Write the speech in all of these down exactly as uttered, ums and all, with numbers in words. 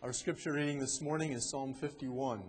Our scripture reading this morning is Psalm fifty-one.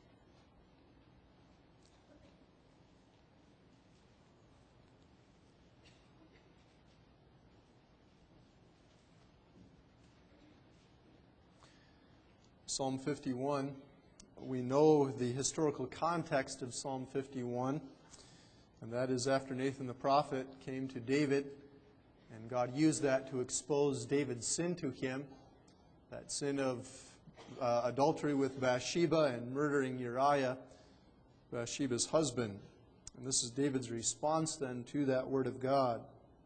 Psalm fifty-one, we know the historical context of Psalm fifty-one, and that is after Nathan the prophet came to David, and God used that to expose David's sin to him, that sin of uh, adultery with Bathsheba and murdering Uriah, Bathsheba's husband. And this is David's response then to that word of God.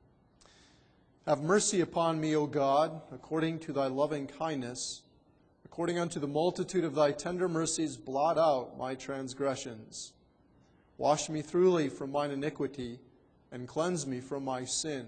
Have mercy upon me, O God, according to thy loving kindness. According unto the multitude of thy tender mercies, blot out my transgressions. Wash me thoroughly from mine iniquity, and cleanse me from my sin.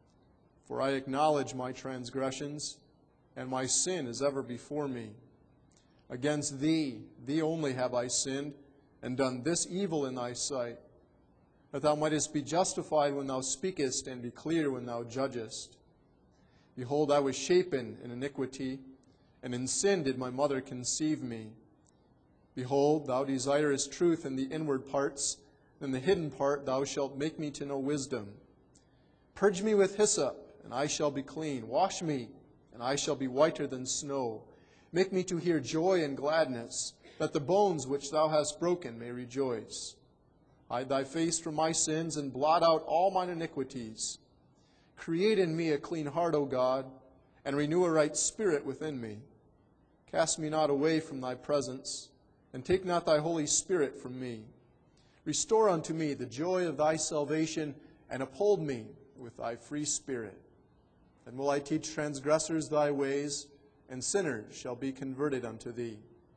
For I acknowledge my transgressions, and my sin is ever before me. Against thee, thee only have I sinned, and done this evil in thy sight, that thou mightest be justified when thou speakest, and be clear when thou judgest. Behold, I was shapen in iniquity, and in sin did my mother conceive me. Behold, thou desirest truth in the inward parts, and in the hidden part thou shalt make me to know wisdom. Purge me with hyssop, and I shall be clean. Wash me, and I shall be whiter than snow. Make me to hear joy and gladness, that the bones which thou hast broken may rejoice. Hide thy face from my sins, and blot out all mine iniquities. Create in me a clean heart, O God, and renew a right spirit within me. Cast me not away from thy presence, and take not thy Holy Spirit from me. Restore unto me the joy of thy salvation, and uphold me with thy free spirit. Then will I teach transgressors thy ways, and sinners shall be converted unto thee.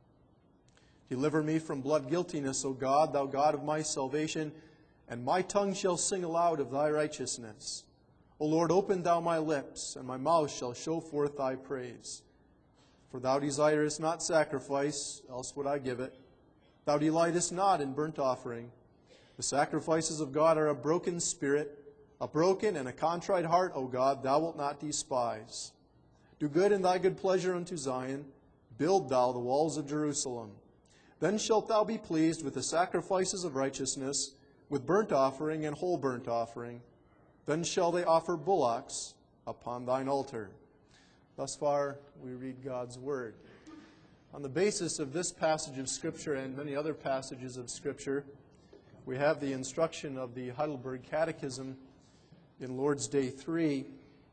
Deliver me from blood guiltiness, O God, thou God of my salvation, and my tongue shall sing aloud of thy righteousness. O Lord, open thou my lips, and my mouth shall show forth thy praise. For thou desirest not sacrifice, else would I give it. Thou delightest not in burnt offering. The sacrifices of God are a broken spirit, a broken and a contrite heart, O God, thou wilt not despise. Do good in thy good pleasure unto Zion. Build thou the walls of Jerusalem. Then shalt thou be pleased with the sacrifices of righteousness, with burnt offering and whole burnt offering. Then shall they offer bullocks upon thine altar. Thus far, we read God's word. On the basis of this passage of Scripture and many other passages of Scripture, we have the instruction of the Heidelberg Catechism in Lord's Day three,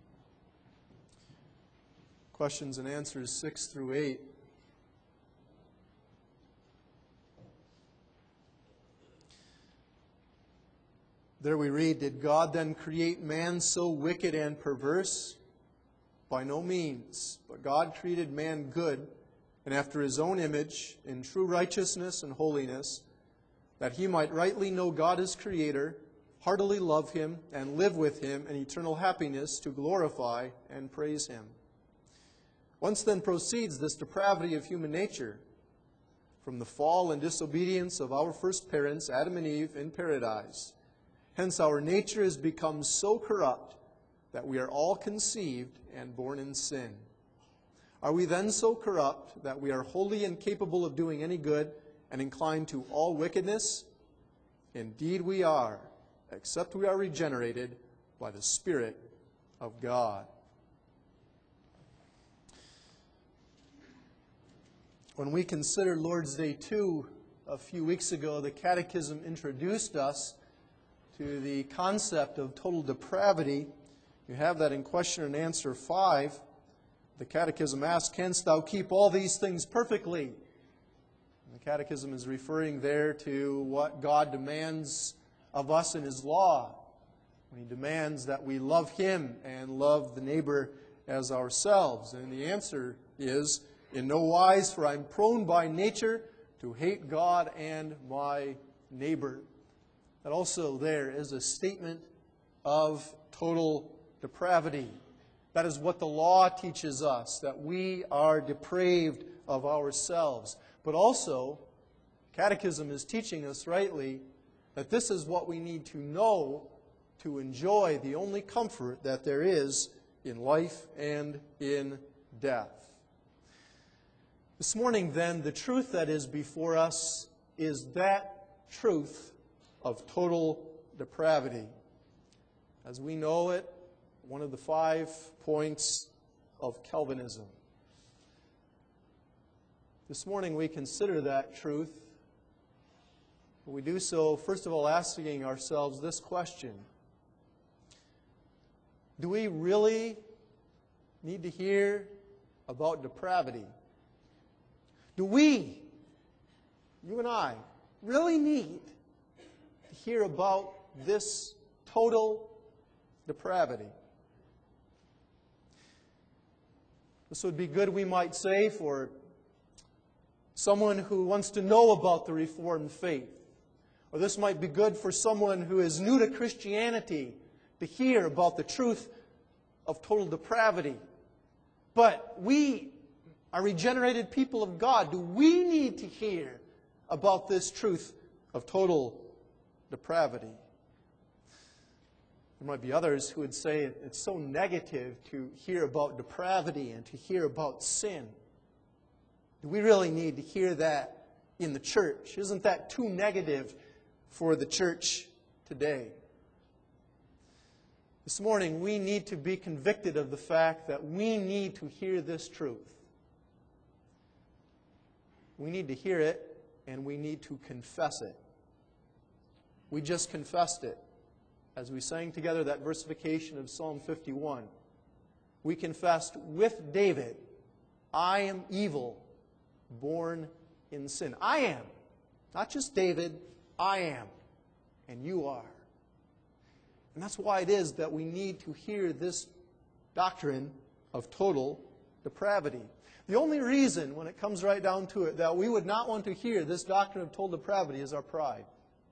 questions and answers six through eight. There we read, Did God then create man so wicked and perverse? By no means. But God created man good, and after his own image, in true righteousness and holiness, that he might rightly know God as Creator, heartily love Him, and live with Him in eternal happiness to glorify and praise Him. Whence then proceeds this depravity of human nature? From the fall and disobedience of our first parents, Adam and Eve, in paradise. Hence our nature has become so corrupt that we are all conceived and born in sin. Are we then so corrupt that we are wholly incapable of doing any good and inclined to all wickedness? Indeed we are, except we are regenerated by the Spirit of God. When we considered Lord's Day two a few weeks ago, the Catechism introduced us to the concept of total depravity. You have that in question and answer five. The Catechism asks, Canst thou keep all these things perfectly? And the Catechism is referring there to what God demands of us in His law, when He demands that we love Him and love the neighbor as ourselves. And the answer is, in no wise, for I am prone by nature to hate God and my neighbor. That also there is a statement of total depravity. That is what the law teaches us, that we are depraved of ourselves. But also, Catechism is teaching us rightly that this is what we need to know to enjoy the only comfort that there is in life and in death. This morning, then, the truth that is before us is that truth of total depravity. As we know it, one of the five points of Calvinism. This morning we consider that truth. We do so, first of all, asking ourselves this question. Do we really need to hear about depravity? Do we, you and I, really need to hear about this total depravity? This would be good, we might say, for someone who wants to know about the Reformed faith. Or this might be good for someone who is new to Christianity to hear about the truth of total depravity. But we are regenerated people of God. Do we need to hear about this truth of total depravity? There might be others who would say it's so negative to hear about depravity and to hear about sin. Do we really need to hear that in the church? Isn't that too negative for the church today? This morning, we need to be convicted of the fact that we need to hear this truth. We need to hear it, and we need to confess it. We just confessed it as we sang together that versification of Psalm fifty-one. We confessed with David, I am evil, born in sin. I am. Not just David, I am. And you are. And that's why it is that we need to hear this doctrine of total depravity. The only reason, when it comes right down to it, that we would not want to hear this doctrine of total depravity is our pride.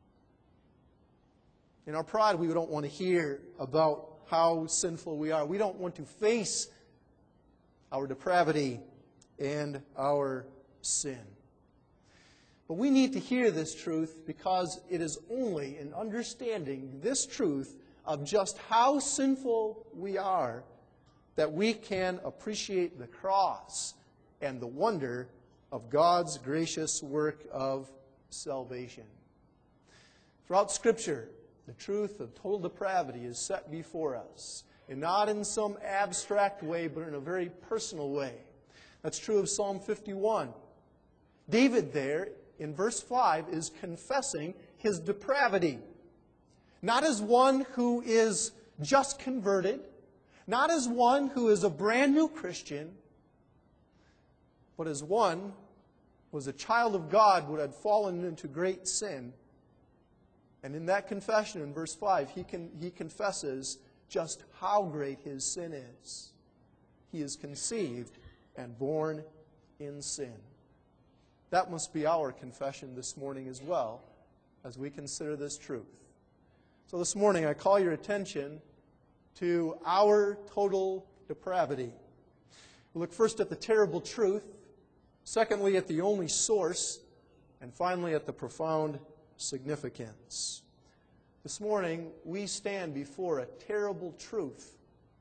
In our pride, we don't want to hear about how sinful we are. We don't want to face our depravity and our sin. But we need to hear this truth because it is only in understanding this truth of just how sinful we are that we can appreciate the cross and the wonder of God's gracious work of salvation. Throughout Scripture, the truth of total depravity is set before us, and not in some abstract way, but in a very personal way. That's true of Psalm fifty-one. David there, in verse five, is confessing his depravity. Not as one who is just converted, not as one who is a brand new Christian, but as one who was a child of God who had fallen into great sin. And in that confession, in verse five, he, can, he confesses just how great his sin is. He is conceived and born in sin. That must be our confession this morning as well, as we consider this truth. So this morning, I call your attention to our total depravity. We'll look first at the terrible truth, secondly at the only source, and finally at the profound significance. This morning, we stand before a terrible truth.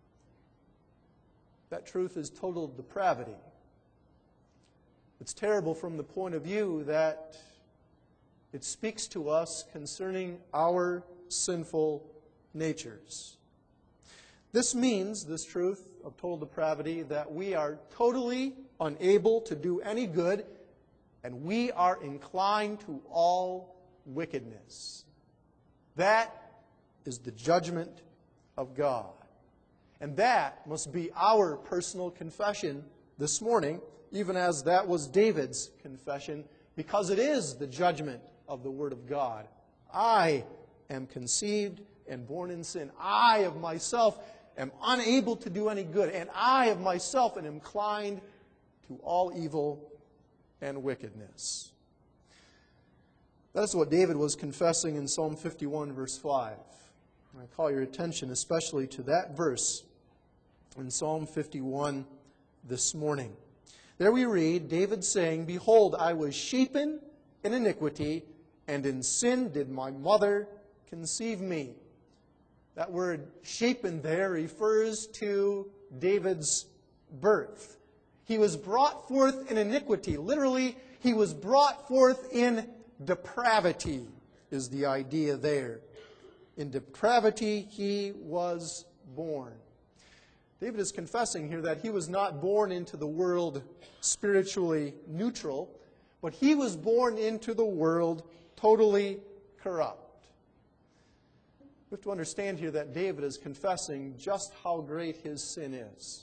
That truth is total depravity. It's terrible from the point of view that it speaks to us concerning our sinful natures. This means, this truth of total depravity, that we are totally unable to do any good, and we are inclined to all wickedness. That is the judgment of God. And that must be our personal confession this morning, even as that was David's confession, because it is the judgment of the Word of God. I am conceived and born in sin. I of myself am unable to do any good, and I of myself am inclined to all evil and wickedness. That is what David was confessing in Psalm fifty-one, verse five. I call your attention especially to that verse in Psalm fifty-one this morning. There we read David saying, "Behold, I was shapen in iniquity, and in sin did my mother conceive me." That word shapen there refers to David's birth. He was brought forth in iniquity. Literally, he was brought forth in depravity, is the idea there. In depravity he was born. David is confessing here that he was not born into the world spiritually neutral, but he was born into the world totally corrupt. We have to understand here that David is confessing just how great his sin is.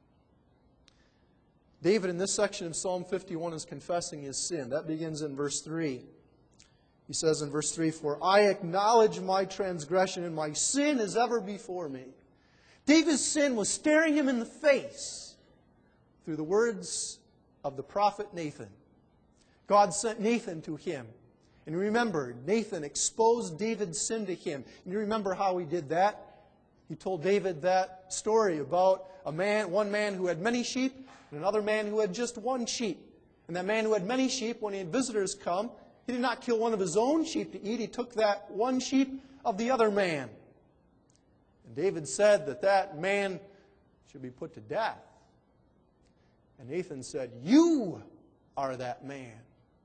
David, in this section of Psalm fifty-one, is confessing his sin. That begins in verse three. He says in verse three, "For I acknowledge my transgression, and my sin is ever before me." David's sin was staring him in the face through the words of the prophet Nathan. God sent Nathan to him. And remember, Nathan exposed David's sin to him. And you remember how he did that? He told David that story about a man, one man who had many sheep, and another man who had just one sheep. And that man who had many sheep, when he had visitors come, he did not kill one of his own sheep to eat. He took that one sheep of the other man. And David said that that man should be put to death. And Nathan said, "You are that man."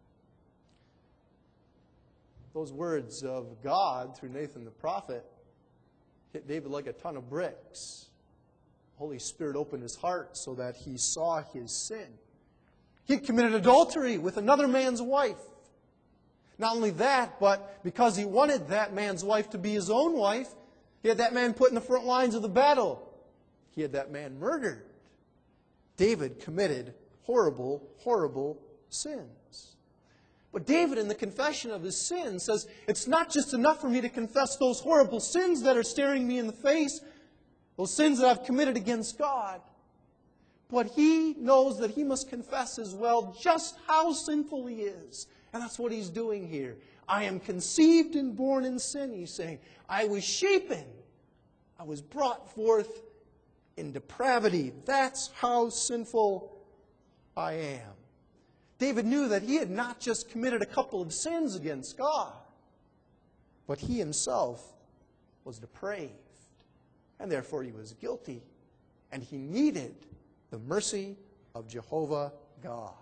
Those words of God through Nathan the prophet hit David like a ton of bricks. The Holy Spirit opened his heart so that he saw his sin. He had committed adultery with another man's wife. Not only that, but because he wanted that man's wife to be his own wife, he had that man put in the front lines of the battle. He had that man murdered. David committed horrible, horrible sins. But David, in the confession of his sins, says, it's not just enough for me to confess those horrible sins that are staring me in the face, those sins that I've committed against God. But he knows that he must confess as well just how sinful he is. And that's what he's doing here. I am conceived and born in sin, he's saying. I was shapen. I was brought forth in depravity. That's how sinful I am. David knew that he had not just committed a couple of sins against God, but he himself was depraved. And therefore he was guilty. And he needed the mercy of Jehovah God.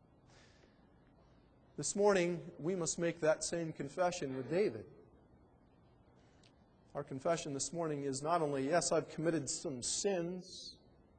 This morning, we must make that same confession with David. Our confession this morning is not only, yes, I've committed some sins.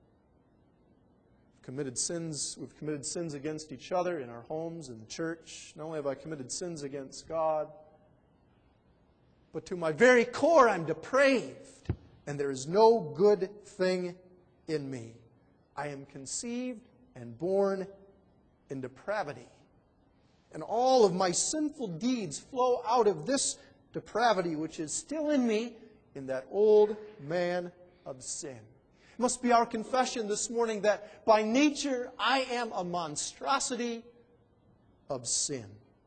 I've committed sins. We've committed sins against each other in our homes, in the church. Not only have I committed sins against God, but to my very core, I'm depraved, and there is no good thing in me. I am conceived and born in depravity. And all of my sinful deeds flow out of this depravity which is still in me, in that old man of sin. It must be our confession this morning that by nature I am a monstrosity of sin.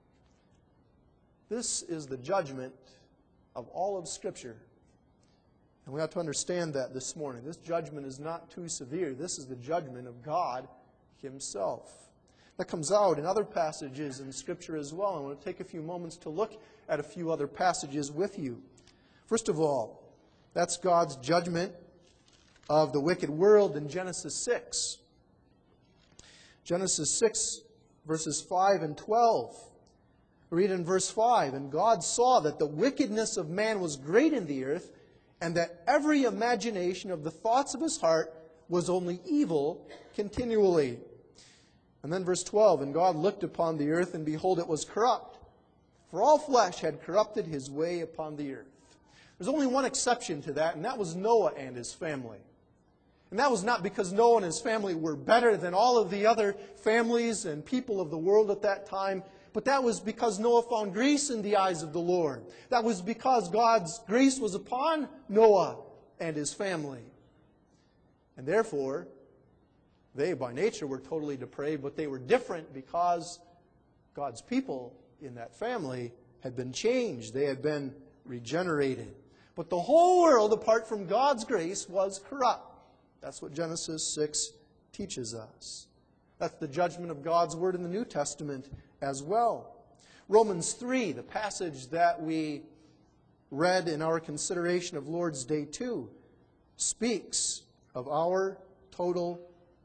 This is the judgment of all of Scripture. And we have to understand that this morning. This judgment is not too severe. This is the judgment of God Himself. That comes out in other passages in Scripture as well. I want to take a few moments to look at a few other passages with you. First of all, that's God's judgment of the wicked world in Genesis six. Genesis six, verses five and twelve. Read in verse five, "And God saw that the wickedness of man was great in the earth, and that every imagination of the thoughts of his heart was only evil continually." And then verse twelve, "And God looked upon the earth, and behold, it was corrupt. For all flesh had corrupted his way upon the earth." There's only one exception to that, and that was Noah and his family. And that was not because Noah and his family were better than all of the other families and people of the world at that time, but that was because Noah found grace in the eyes of the Lord. That was because God's grace was upon Noah and his family. And therefore, they, by nature, were totally depraved, but they were different because God's people in that family had been changed. They had been regenerated. But the whole world, apart from God's grace, was corrupt. That's what Genesis six teaches us. That's the judgment of God's Word in the New Testament as well. Romans three, the passage that we read in our consideration of Lord's Day two, speaks of our total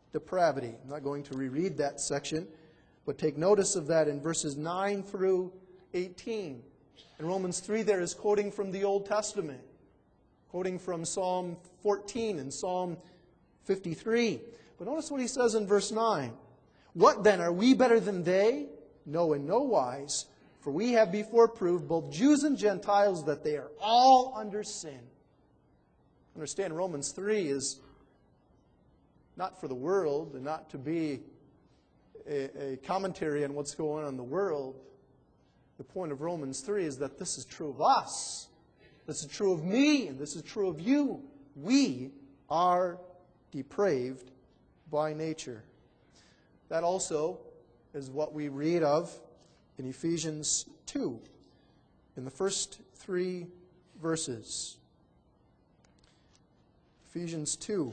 depravity. I'm not going to reread that section, but take notice of that in verses nine through eighteen. In Romans three, there is quoting from the Old Testament, quoting from Psalm fourteen and Psalm fifty-three. But notice what he says in verse nine. What then, are we better than they? No, in no wise. For we have before proved, both Jews and Gentiles, that they are all under sin. Understand, Romans three is not for the world and not to be a, a commentary on what's going on in the world. The point of Romans three is that this is true of us. This is true of me, and this is true of you. We are depraved by nature. That also is what we read of in Ephesians two, in the first three verses. Ephesians two.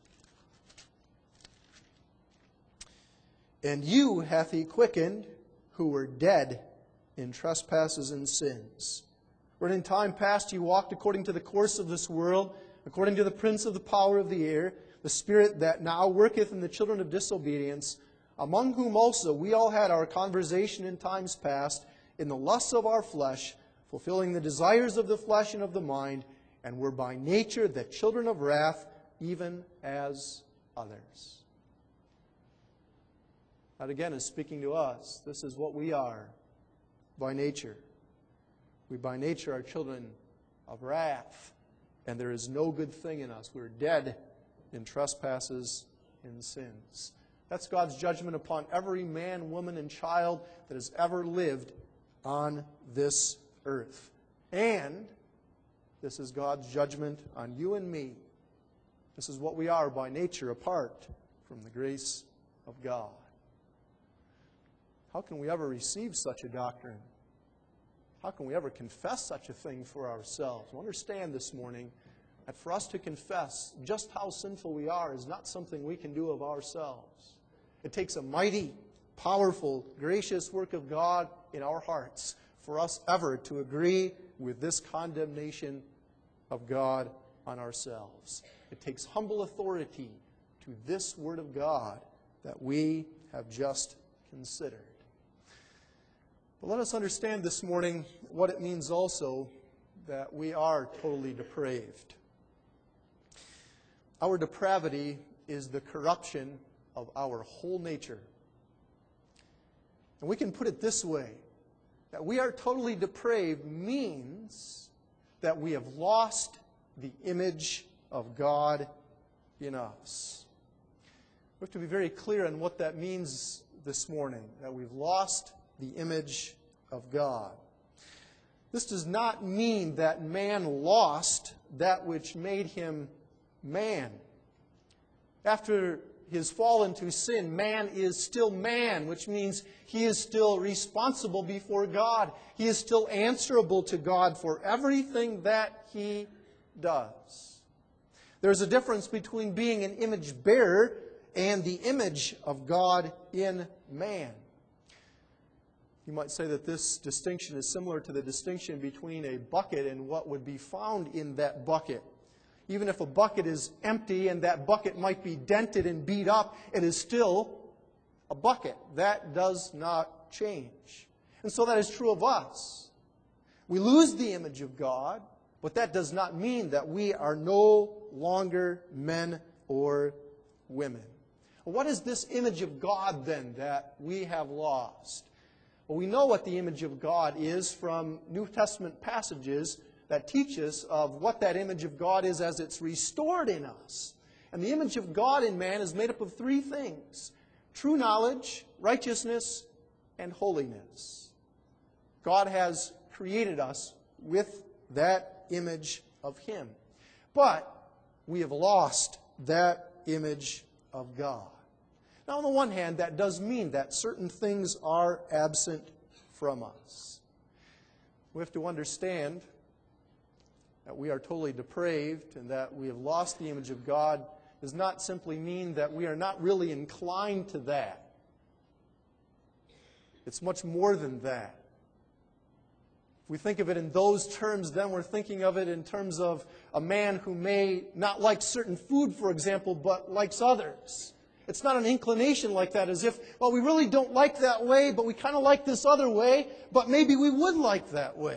And you hath he quickened, who were dead in trespasses and sins, wherein in time past ye walked according to the course of this world, according to the prince of the power of the air, the spirit that now worketh in the children of disobedience, among whom also we all had our conversation in times past, in the lusts of our flesh, fulfilling the desires of the flesh and of the mind, and were by nature the children of wrath, even as others. That again is speaking to us. This is what we are by nature. We by nature are children of wrath, and there is no good thing in us. We're dead in trespasses and sins. That's God's judgment upon every man, woman, and child that has ever lived on this earth. And this is God's judgment on you and me. This is what we are by nature, apart from the grace of God. How can we ever receive such a doctrine? How can we ever confess such a thing for ourselves? Well, understand this morning that for us to confess just how sinful we are is not something we can do of ourselves. It takes a mighty, powerful, gracious work of God in our hearts for us ever to agree with this condemnation of God on ourselves. It takes humble authority to this Word of God that we have just considered. But let us understand this morning what it means also that we are totally depraved. Our depravity is the corruption of our whole nature. And we can put it this way, that we are totally depraved means that we have lost the image of God in us. We have to be very clear on what that means this morning, that we've lost the image of God. This does not mean that man lost that which made him man. After his fall into sin, man is still man, which means he is still responsible before God. He is still answerable to God for everything that he does. There's a difference between being an image bearer and the image of God in man. You might say that this distinction is similar to the distinction between a bucket and what would be found in that bucket. Even if a bucket is empty and that bucket might be dented and beat up, it is still a bucket. That does not change. And so that is true of us. We lose the image of God, but that does not mean that we are no longer men or women. What is this image of God then that we have lost? Well, we know what the image of God is from New Testament passages that teach us of what that image of God is as it's restored in us. And the image of God in man is made up of three things: true knowledge, righteousness, and holiness. God has created us with that image of Him. But we have lost that image of God. Now, on the one hand, that does mean that certain things are absent from us. We have to understand that we are totally depraved and that we have lost the image of God does not simply mean that we are not really inclined to that. It's much more than that. If we think of it in those terms, then we're thinking of it in terms of a man who may not like certain food, for example, but likes others. It's not an inclination like that, as if, well, we really don't like that way, but we kind of like this other way, but maybe we would like that way.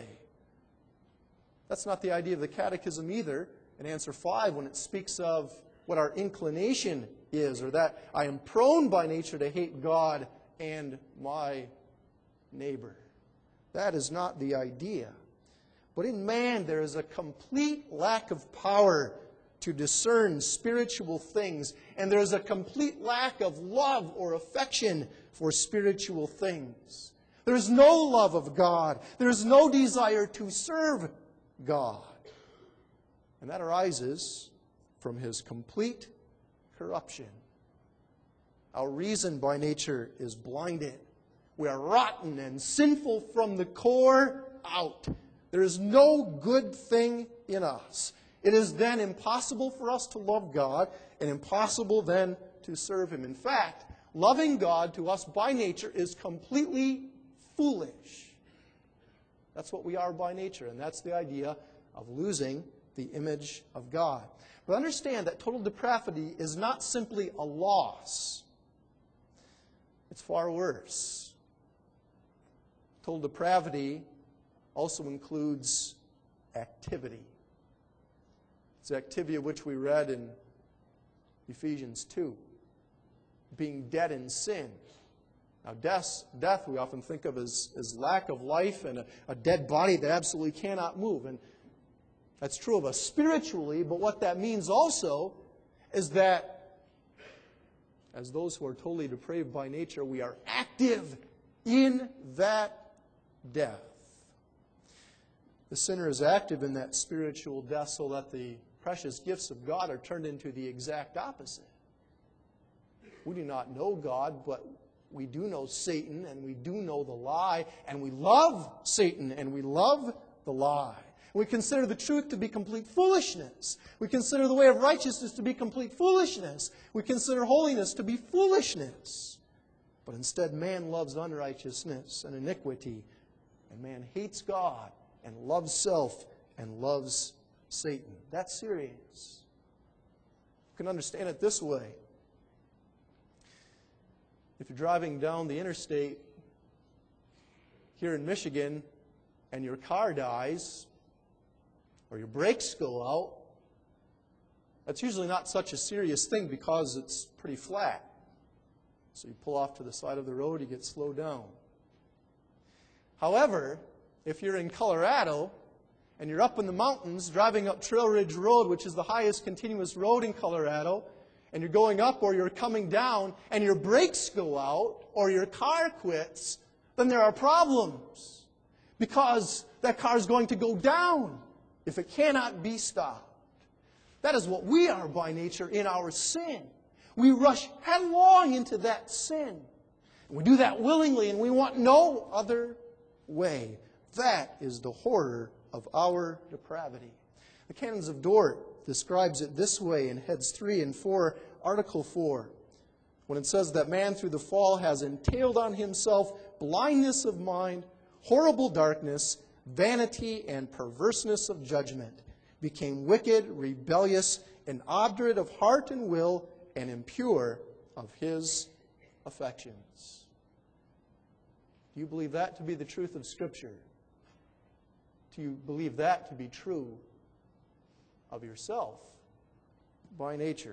That's not the idea of the Catechism either. In answer five, when it speaks of what our inclination is, or that I am prone by nature to hate God and my neighbor. That is not the idea. But in man, there is a complete lack of power to discern spiritual things, and there is a complete lack of love or affection for spiritual things. There is no love of God. There is no desire to serve God. And that arises from his complete corruption. Our reason by nature is blinded. We are rotten and sinful from the core out. There is no good thing in us. It is then impossible for us to love God and impossible then to serve Him. In fact, loving God to us by nature is completely foolish. That's what we are by nature, and that's the idea of losing the image of God. But understand that total depravity is not simply a loss. It's far worse. Total depravity also includes activity. It's the activity of which we read in Ephesians two. Being dead in sin. Now, death, death we often think of as, as lack of life and a, a dead body that absolutely cannot move. And that's true of us spiritually, but what that means also is that as those who are totally depraved by nature, we are active in that death. The sinner is active in that spiritual death so that the precious gifts of God are turned into the exact opposite. We do not know God, but we do know Satan, and we do know the lie, and we love Satan, and we love the lie. We consider the truth to be complete foolishness. We consider the way of righteousness to be complete foolishness. We consider holiness to be foolishness. But instead, man loves unrighteousness and iniquity, and man hates God and loves self and loves Satan. That's serious. You can understand it this way. If you're driving down the interstate here in Michigan and your car dies or your brakes go out, that's usually not such a serious thing because it's pretty flat. So you pull off to the side of the road, you get slowed down. However, if you're in Colorado and you're up in the mountains driving up Trail Ridge Road, which is the highest continuous road in Colorado, and you're going up or you're coming down and your brakes go out or your car quits, then there are problems because that car is going to go down if it cannot be stopped. That is what we are by nature in our sin. We rush headlong into that sin. We do that willingly, and we want no other way. That is the horror of our depravity. The Canons of Dort describes it this way in Heads three and four, Article four, when it says that man through the fall has entailed on himself blindness of mind, horrible darkness, vanity, and perverseness of judgment, became wicked, rebellious, and obdurate of heart and will, and impure of his affections. Do you believe that to be the truth of Scripture? Do you believe that to be true of yourself by nature?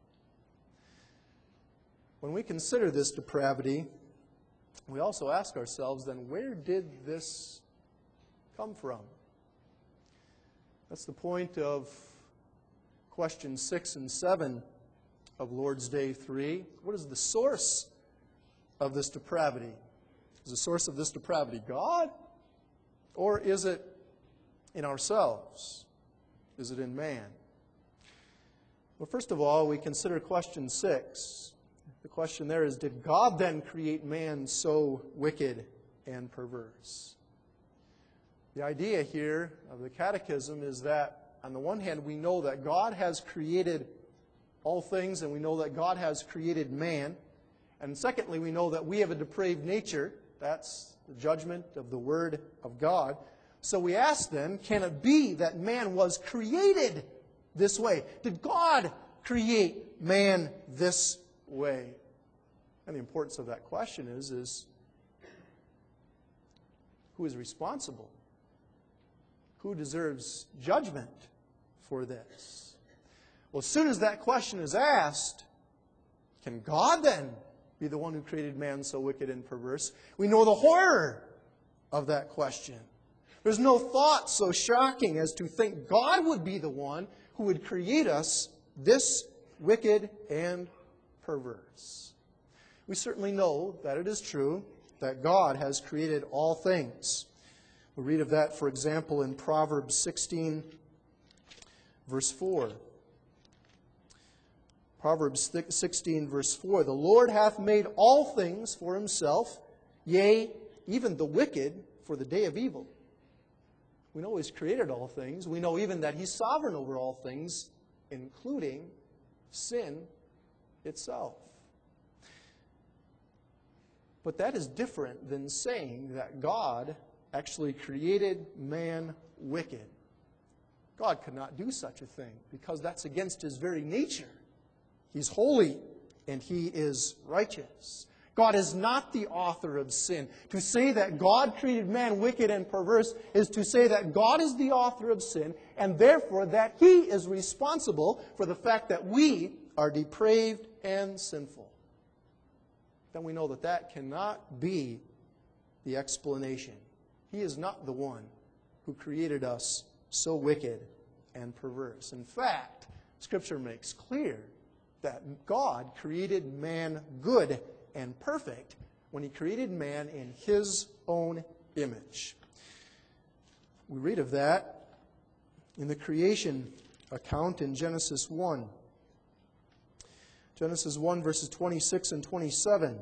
When we consider this depravity, we also ask ourselves, then, where did this come from? That's the point of questions six and seven of Lord's Day three. What is the source of this depravity? Is the source of this depravity God? Or is it in ourselves? Is it in man? Well, first of all, we consider question six. The question there is, did God then create man so wicked and perverse? The idea here of the Catechism is that, on the one hand, we know that God has created all things, and we know that God has created man. And secondly, we know that we have a depraved nature. That's the judgment of the Word of God. So we ask then, can it be that man was created this way? Did God create man this way. And the importance of that question is, is who is responsible? Who deserves judgment for this? Well, as soon as that question is asked, can God then be the one who created man so wicked and perverse? We know the horror of that question. There's no thought so shocking as to think God would be the one who would create us this wicked and perverse. We certainly know that it is true that God has created all things. We read of that, for example, in Proverbs sixteen, verse four. Proverbs sixteen, verse four. The Lord hath made all things for himself, yea, even the wicked for the day of evil. We know he's created all things. We know even that he's sovereign over all things, including sin itself. But that is different than saying that God actually created man wicked. God could not do such a thing because that's against his very nature. He's holy and he is righteous. God is not the author of sin. To say that God created man wicked and perverse is to say that God is the author of sin and therefore that he is responsible for the fact that we are depraved and sinful. Then we know that that cannot be the explanation. He is not the one who created us so wicked and perverse. In fact, Scripture makes clear that God created man good and perfect when he created man in his own image. We read of that in the creation account in Genesis one. Genesis one, verses twenty-six and twenty-seven.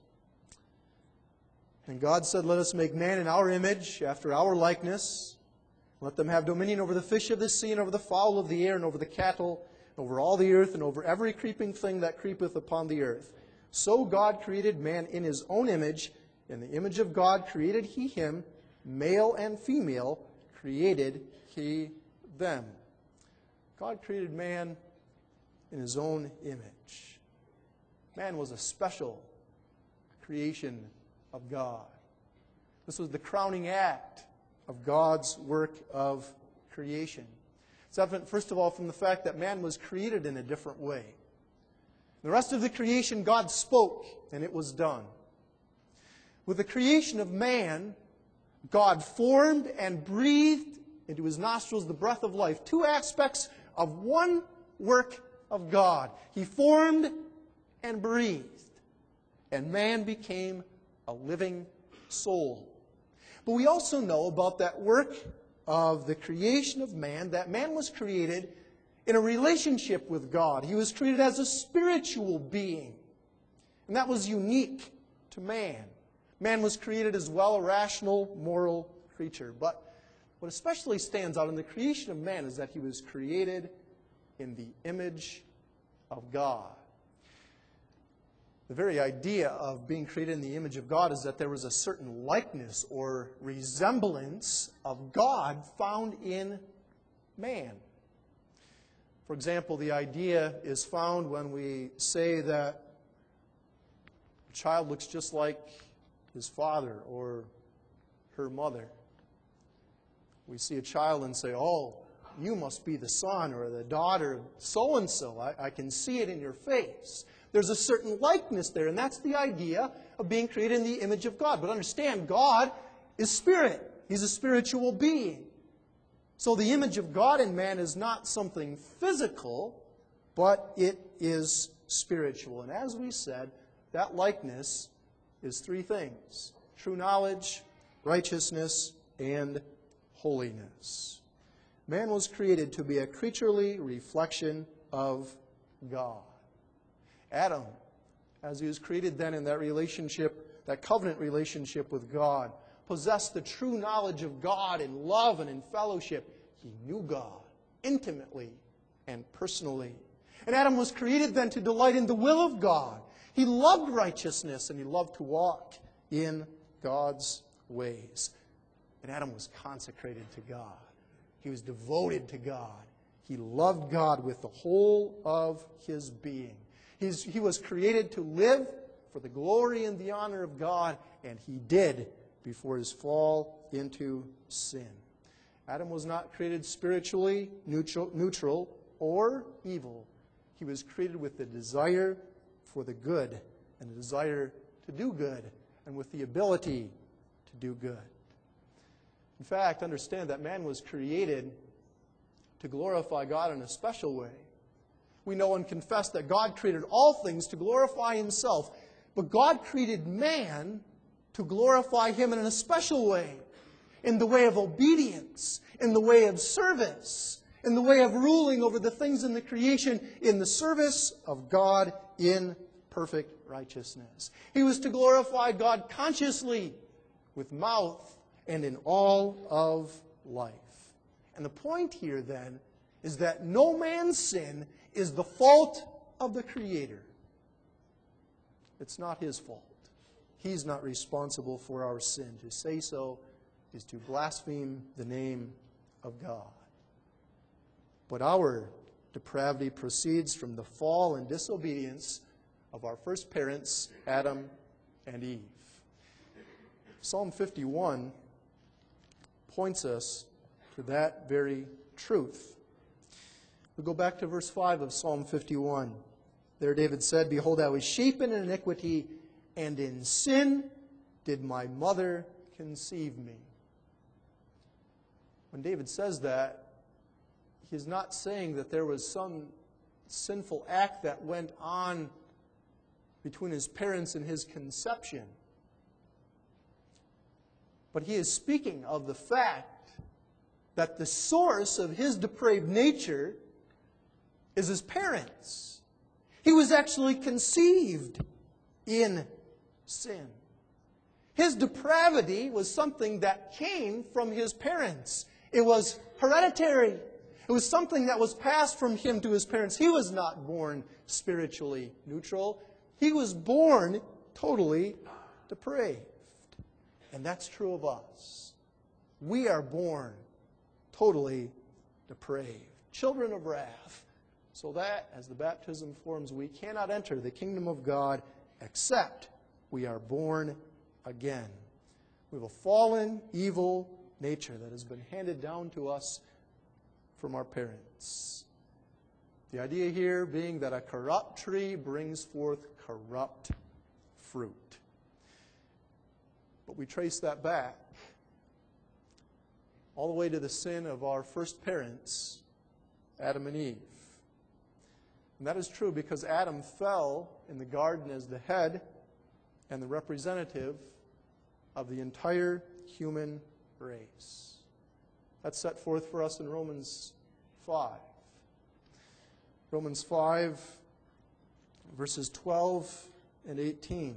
And God said, let us make man in our image, after our likeness. Let them have dominion over the fish of the sea, and over the fowl of the air, and over the cattle, and over all the earth, and over every creeping thing that creepeth upon the earth. So God created man in his own image. In the image of God created he him, male and female created he them. God created man in his own image. Man was a special creation of God. This was the crowning act of God's work of creation. It's evident, first of all, from the fact that man was created in a different way. The rest of the creation, God spoke, and it was done. With the creation of man, God formed and breathed into his nostrils the breath of life. Two aspects of one work of God. He formed and breathed, and man became a living soul. But we also know about that work of the creation of man, that man was created in a relationship with God. He was created as a spiritual being. And that was unique to man. Man was created as well a rational, moral creature. But what especially stands out in the creation of man is that he was created in the image of God. The very idea of being created in the image of God is that there was a certain likeness or resemblance of God found in man. For example, the idea is found when we say that a child looks just like his father or her mother. We see a child and say, oh, you must be the son or the daughter of so-and-so. I, I can see it in your face. There's a certain likeness there, and that's the idea of being created in the image of God. But understand, God is spirit. He's a spiritual being. So the image of God in man is not something physical, but it is spiritual. And as we said, that likeness is three things: true knowledge, righteousness, and holiness. Man was created to be a creaturely reflection of God. Adam, as he was created then in that relationship, that covenant relationship with God, possessed the true knowledge of God in love and in fellowship. He knew God intimately and personally. And Adam was created then to delight in the will of God. He loved righteousness and he loved to walk in God's ways. And Adam was consecrated to God. He was devoted to God. He loved God with the whole of his being. He's, he was created to live for the glory and the honor of God, and he did before his fall into sin. Adam was not created spiritually neutral, neutral or evil. He was created with the desire for the good and the desire to do good and with the ability to do good. In fact, understand that man was created to glorify God in a special way. We know and confess that God created all things to glorify himself, but God created man to glorify him in a special way, in the way of obedience, in the way of service, in the way of ruling over the things in the creation, in the service of God in perfect righteousness. He was to glorify God consciously, with mouth, and in all of life. And the point here, then, is that no man's sin is the fault of the Creator. It's not his fault. He's not responsible for our sin. To say so is to blaspheme the name of God. But our depravity proceeds from the fall and disobedience of our first parents, Adam and Eve. Psalm fifty-one points us to that very truth. We go back to verse five of Psalm fifty-one. There David said, "Behold, I was shapen in iniquity, and in sin did my mother conceive me." When David says that, he's not saying that there was some sinful act that went on between his parents and his conception. But he is speaking of the fact that the source of his depraved nature is his parents. He was actually conceived in sin. His depravity was something that came from his parents. It was hereditary. It was something that was passed from him to his parents. He was not born spiritually neutral. He was born totally depraved. And that's true of us. We are born totally depraved, children of wrath, so that, as the baptism forms, we cannot enter the kingdom of God except we are born again. We have a fallen, evil nature that has been handed down to us from our parents. The idea here being that a corrupt tree brings forth corrupt fruit. But we trace that back all the way to the sin of our first parents, Adam and Eve. And that is true because Adam fell in the garden as the head and the representative of the entire human race. That's set forth for us in Romans five. Romans five, verses twelve and eighteen.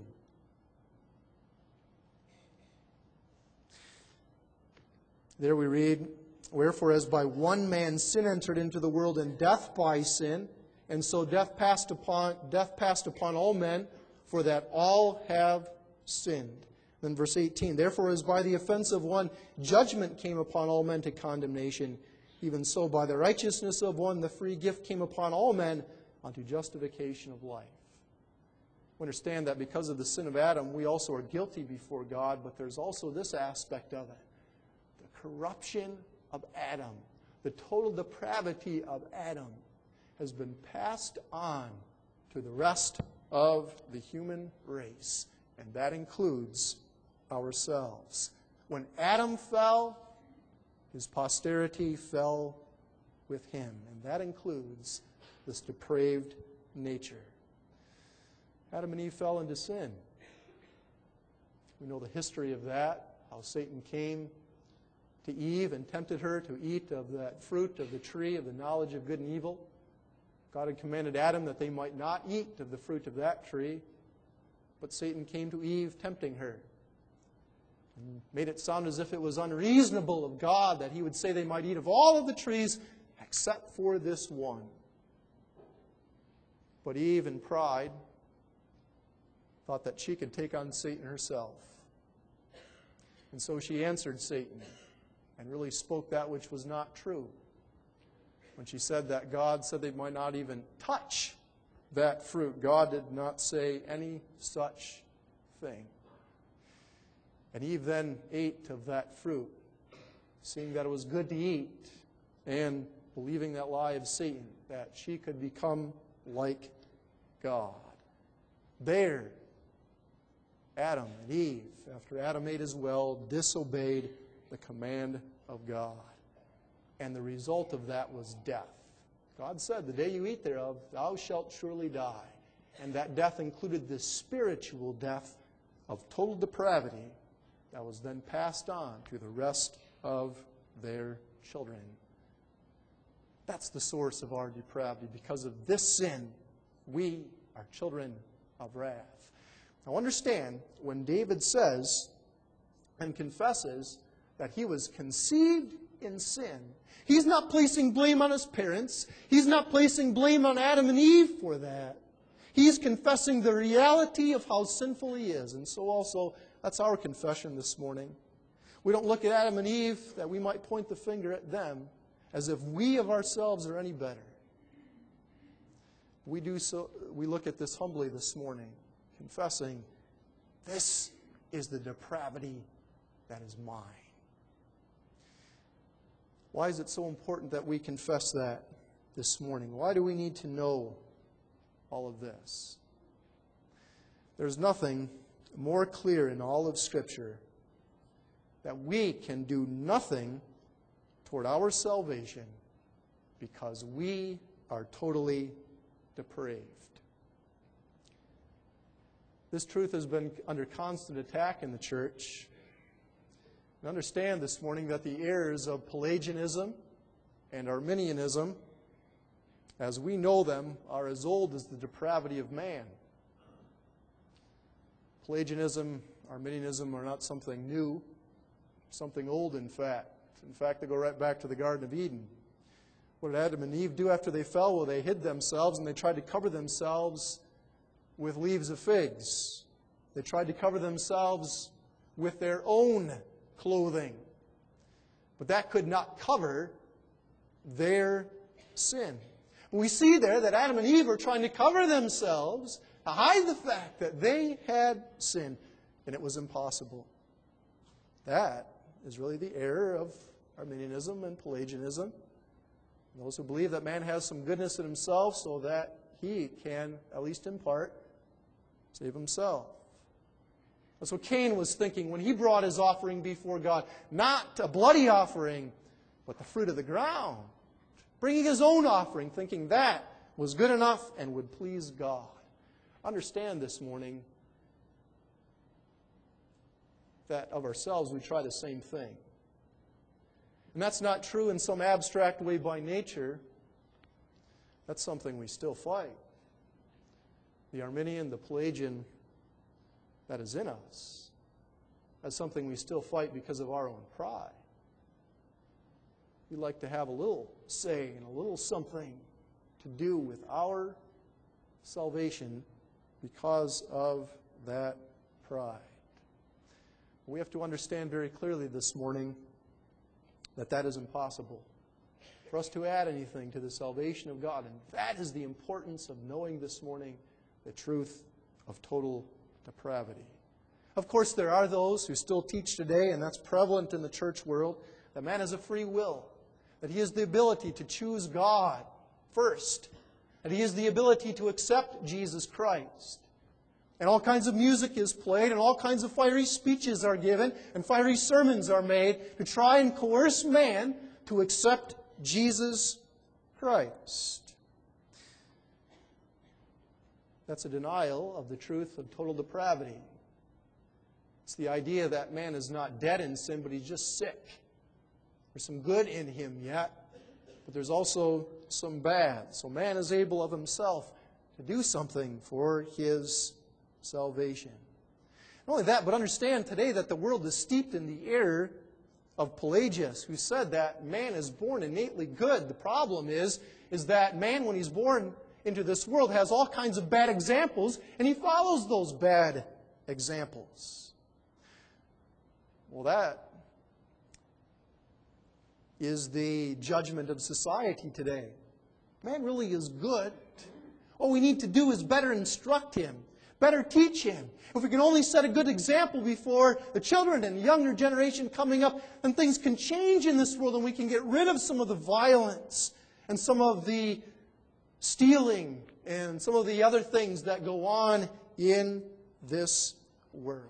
There we read, "Wherefore as by one man sin entered into the world, and death by sin, and so death passed upon death passed upon all men, for that all have sinned." Then verse eighteen, "Therefore as by the offense of one judgment came upon all men to condemnation, even so by the righteousness of one the free gift came upon all men unto justification of life." We understand that because of the sin of Adam, we also are guilty before God, but there's also this aspect of it. The corruption of Adam, the total depravity of Adam has been passed on to the rest of the human race, and that includes ourselves. When Adam fell, his posterity fell with him, and that includes this depraved nature. Adam and Eve fell into sin. We know the history of that, how Satan came to Eve and tempted her to eat of that fruit of the tree of the knowledge of good and evil. God had commanded Adam that they might not eat of the fruit of that tree, but Satan came to Eve tempting her and made it sound as if it was unreasonable of God that he would say they might eat of all of the trees except for this one. But Eve, in pride, thought that she could take on Satan herself. And so she answered Satan and really spoke that which was not true when she said that God said they might not even touch that fruit. God did not say any such thing. And Eve then ate of that fruit, seeing that it was good to eat, and believing that lie of Satan, that she could become like God. There, Adam and Eve, after Adam ate as well, disobeyed the command of God. And the result of that was death. God said, the day you eat thereof, thou shalt surely die. And that death included the spiritual death of total depravity that was then passed on to the rest of their children. That's the source of our depravity. Because of this sin, we are children of wrath. Now understand, when David says and confesses that he was conceived in sin, he's not placing blame on his parents. He's not placing blame on Adam and Eve for that. He's confessing the reality of how sinful he is. And so also, that's our confession this morning. We don't look at Adam and Eve that we might point the finger at them as if we of ourselves are any better. We do so. We look at this humbly this morning, confessing, this is the depravity that is mine. Why is it so important that we confess that this morning? Why do we need to know all of this? There's nothing more clear in all of Scripture that we can do nothing toward our salvation because we are totally depraved. This truth has been under constant attack in the church. And understand this morning that the errors of Pelagianism and Arminianism, as we know them, are as old as the depravity of man. Pelagianism, Arminianism are not something new, something old in fact. In fact, they go right back to the Garden of Eden. What did Adam and Eve do after they fell? Well, they hid themselves and they tried to cover themselves with leaves of figs. They tried to cover themselves with their own clothing. But that could not cover their sin. We see there that Adam and Eve are trying to cover themselves to hide the fact that they had sinned, and it was impossible. That is really the error of Arminianism and Pelagianism. Those who believe that man has some goodness in himself so that he can, at least in part, save himself. That's what Cain was thinking when he brought his offering before God. Not a bloody offering, but the fruit of the ground. Bringing his own offering, thinking that was good enough and would please God. Understand this morning that of ourselves we try the same thing. And that's not true in some abstract way by nature. That's something we still fight. The Arminian, the Pelagian, that is in us. That's something we still fight because of our own pride. We like to have a little say and a little something to do with our salvation because of that pride. We have to understand very clearly this morning that that is impossible for us to add anything to the salvation of God. And that is the importance of knowing this morning the truth of total depravity. Of course, there are those who still teach today, and that's prevalent in the church world, that man has a free will, that he has the ability to choose God first, that he has the ability to accept Jesus Christ. And all kinds of music is played, and all kinds of fiery speeches are given, and fiery sermons are made to try and coerce man to accept Jesus Christ. That's a denial of the truth of total depravity. It's the idea that man is not dead in sin, but he's just sick. There's some good in him yet, but there's also some bad. So man is able of himself to do something for his salvation. Not only that, but understand today that the world is steeped in the error of Pelagius, who said that man is born innately good. The problem is, is that man, when he's born into this world, has all kinds of bad examples, and he follows those bad examples. Well, that is the judgment of society today. Man really is good What we need to do is better instruct him, better teach him. If we can only set a good example before the children and the younger generation coming up, then things can change in this world and we can get rid of some of the violence and some of the stealing and some of the other things that go on in this world.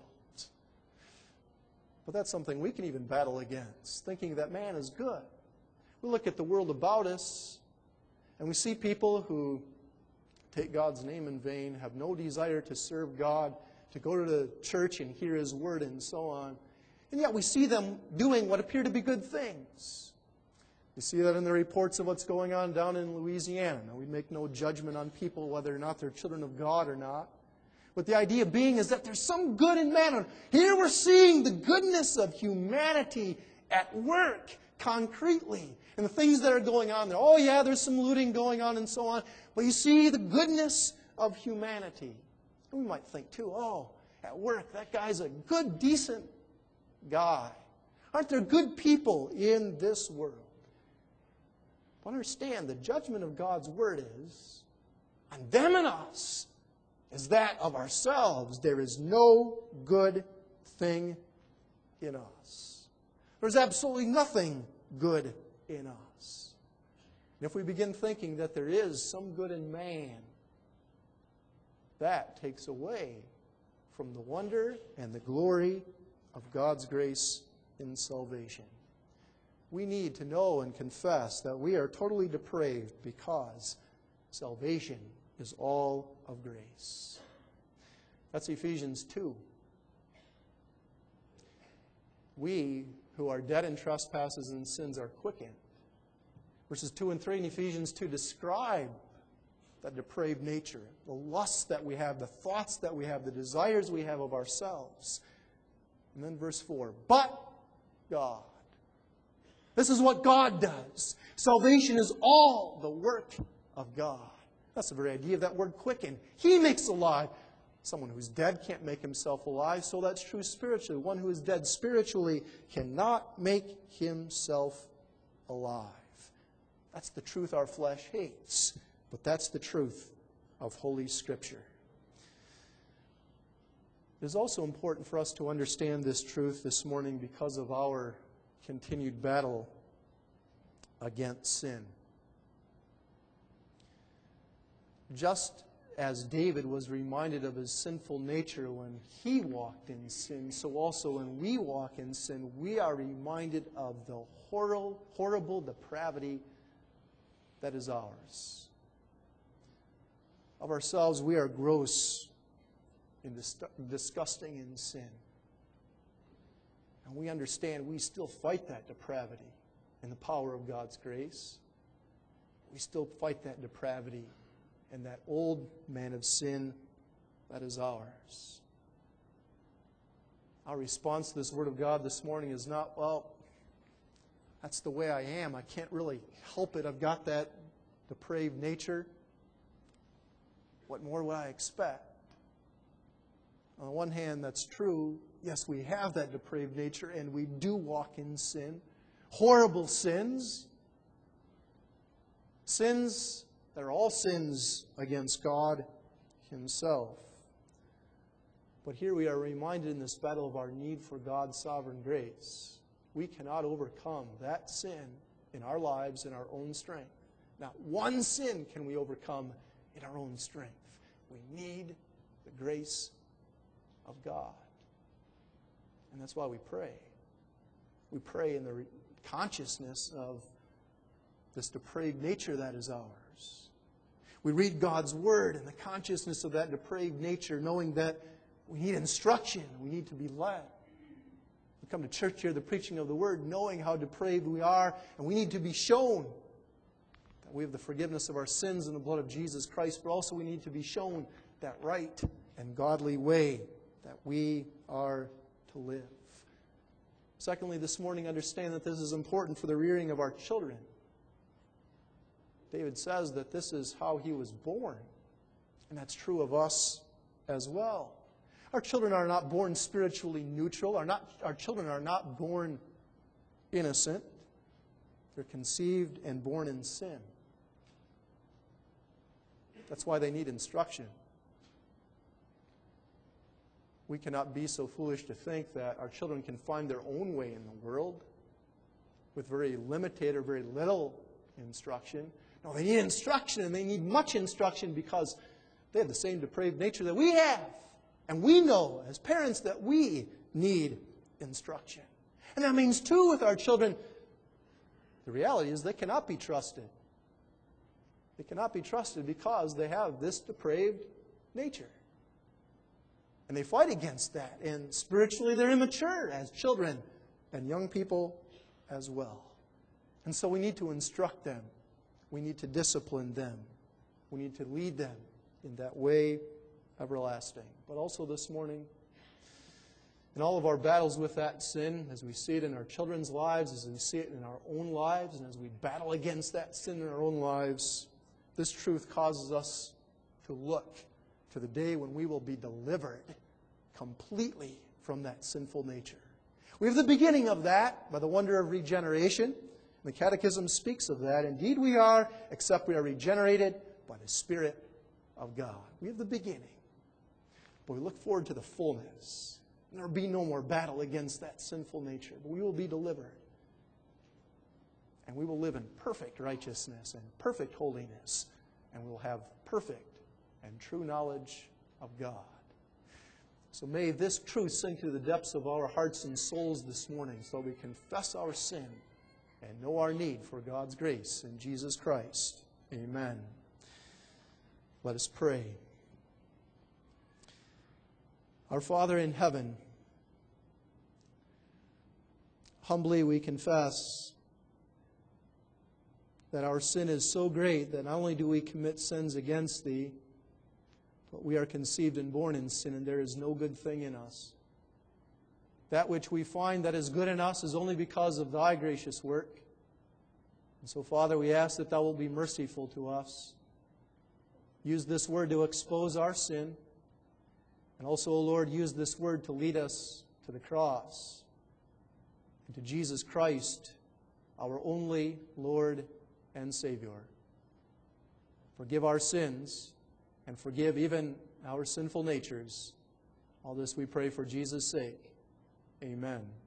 But that's something we can even battle against, thinking that man is good. We look at the world about us, and we see people who take God's name in vain, have no desire to serve God, to go to the church and hear His word and so on. And yet we see them doing what appear to be good things. We see that in the reports of what's going on down in Louisiana. Now, we make no judgment on people whether or not they're children of God or not. But the idea being is that there's some good in man. Here we're seeing the goodness of humanity at work concretely. And the things that are going on there. Oh yeah, there's some looting going on and so on. But you see the goodness of humanity. And we might think too, oh, at work, that guy's a good, decent guy. Aren't there good people in this world? But understand, the judgment of God's word is on them and us is that of ourselves. There is no good thing in us. There's absolutely nothing good in us. And if we begin thinking that there is some good in man, that takes away from the wonder and the glory of God's grace in salvation. We need to know and confess that we are totally depraved because salvation is all of grace. That's Ephesians two. We who are dead in trespasses and sins are quickened. Verses two and three in Ephesians two describe that depraved nature, the lusts that we have, the thoughts that we have, the desires we have of ourselves. And then verse four, but God. This is what God does. Salvation is all the work of God. That's the very idea of that word quicken. He makes alive. Someone who's dead can't make himself alive, so that's true spiritually. One who is dead spiritually cannot make himself alive. That's the truth our flesh hates, but that's the truth of Holy Scripture. It is also important for us to understand this truth this morning because of our continued battle against sin. Just as David was reminded of his sinful nature when he walked in sin, so also when we walk in sin, we are reminded of the horrible, horrible depravity that is ours. Of ourselves, we are gross and disgusting in sin. And we understand we still fight that depravity in the power of God's grace. We still fight that depravity and that old man of sin that is ours. Our response to this Word of God this morning is not, well, that's the way I am. I can't really help it. I've got that depraved nature. What more would I expect? On the one hand, that's true. Yes, we have that depraved nature, and we do walk in sin. Horrible sins. Sins that are all sins against God Himself. But here we are reminded in this battle of our need for God's sovereign grace. We cannot overcome that sin in our lives in our own strength. Not one sin can we overcome in our own strength. We need the grace of God. And that's why we pray. We pray in the re- consciousness of this depraved nature that is ours. We read God's Word in the consciousness of that depraved nature, knowing that we need instruction, we need to be led. We come to church, hear the preaching of the Word, knowing how depraved we are, and we need to be shown that we have the forgiveness of our sins in the blood of Jesus Christ, but also we need to be shown that right and godly way that we are to live. Secondly, this morning, understand that this is important for the rearing of our children. David says that this is how he was born, and that's true of us as well. Our children are not born spiritually neutral. Our, not, our children are not born innocent. They're conceived and born in sin. That's why they need instruction. We cannot be so foolish to think that our children can find their own way in the world with very limited or very little instruction. No, they need instruction, and they need much instruction because they have the same depraved nature that we have. And we know as parents that we need instruction. And that means, too, with our children, the reality is they cannot be trusted. They cannot be trusted because they have this depraved nature. And they fight against that. And spiritually, they're immature as children and young people as well. And so we need to instruct them. We need to discipline them. We need to lead them in that way everlasting. But also this morning, in all of our battles with that sin, as we see it in our children's lives, as we see it in our own lives, and as we battle against that sin in our own lives, this truth causes us to look to the day when we will be delivered completely from that sinful nature. We have the beginning of that by the wonder of regeneration. The Catechism speaks of that. Indeed we are, except we are regenerated by the Spirit of God. We have the beginning. But we look forward to the fullness. And there will be no more battle against that sinful nature. But we will be delivered. And we will live in perfect righteousness and perfect holiness. And we will have perfect and true knowledge of God. So may this truth sink to the depths of our hearts and souls this morning so we confess our sin and know our need for God's grace in Jesus Christ. Amen. Let us pray. Our Father in heaven, humbly we confess that our sin is so great that not only do we commit sins against Thee, but we are conceived and born in sin, and there is no good thing in us. That which we find that is good in us is only because of Thy gracious work. And so, Father, we ask that Thou wilt be merciful to us. Use this word to expose our sin. And also, O Lord, use this word to lead us to the cross and to Jesus Christ, our only Lord and Savior. Forgive our sins and forgive even our sinful natures. All this we pray for Jesus' sake. Amen.